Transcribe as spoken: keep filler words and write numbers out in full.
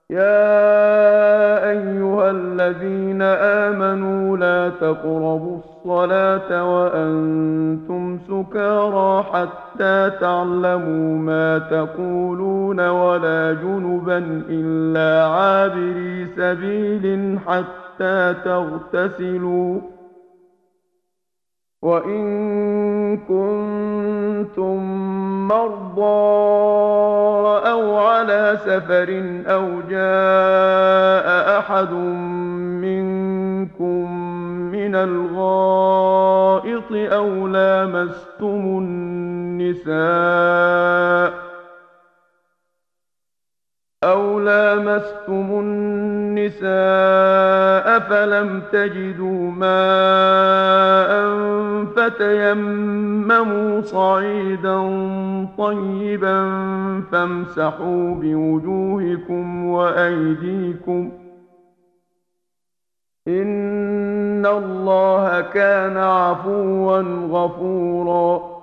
يا أيها الذين آمنوا لا تقربوا الصلاة وأنتم سكارى حتى تعلموا ما تقولون ولا جنبا إلا عابري سبيل حتى تغتسلوا وإن كنتم مرضى أو على سفر أو جاء أحد منكم من الغائط أو لامستم النساء أو لامستم النساء فلم تجدوا ماء فتيمموا صعيدا طيبا فامسحوا بوجوهكم وأيديكم إن الله كان عفوا غفورا